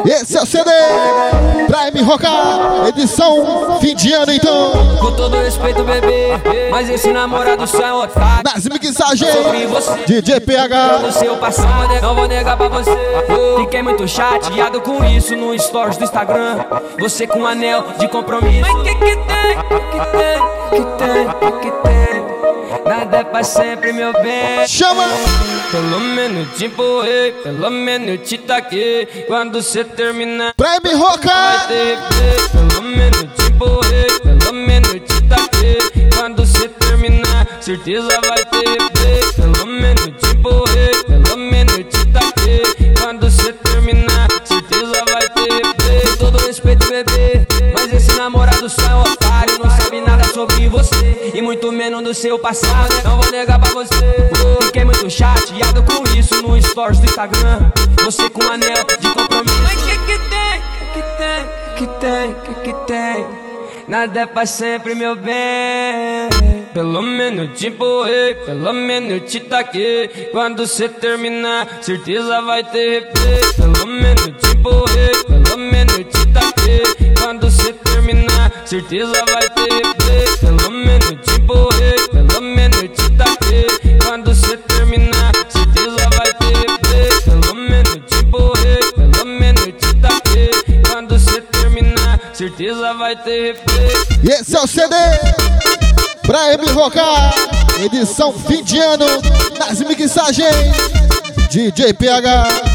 Esse é o CD pra me rocar, edição fim de ano então. Com todo respeito, bebê, mas esse namorado só é otário. Nas mixagens, DJ PH. Do seu passado, não vou negar pra você. Fiquei muito chateado com isso no stories do Instagram. Você com um anel de compromisso. Mas que tem? Nada é pra sempre, meu bem. Chama! Pelo menos te empurrei, pelo menos te taquei. Quando cê terminar, pra me rocar, pelo menos te empurrei, pelo menos te taquei. Quando cê terminar, certeza vai ter replay. Pelo menos te empurrei, pelo menos te taquei. Quando cê terminar, certeza vai ter replay. Com todo respeito, bebê, mas esse namorado só é otário. Não sabe nada sobre você e muito menos do seu passado. Não vou negar pra você. Fiquei muito chateado com isso no stories do Instagram. Você com um anel de compromisso. Mas que tem? Nada é pra sempre, meu bem. Pelo menos te empurrei, pelo menos te taquei. Quando cê terminar, certeza vai ter replay. Pelo menos te empurrei, pelo menos te taquei. Quando cê terminar, certeza vai ter replay. Pelo menos te empurrei, pelo menos te taquei. Quando cê terminar, certeza vai ter replay. Pelo menos te empurrei, pelo menos te taquei. Quando cê terminar, certeza vai ter replay. e esse é o CD pra me rocar, edição fim de ano. Nas mixagens, DJ PH.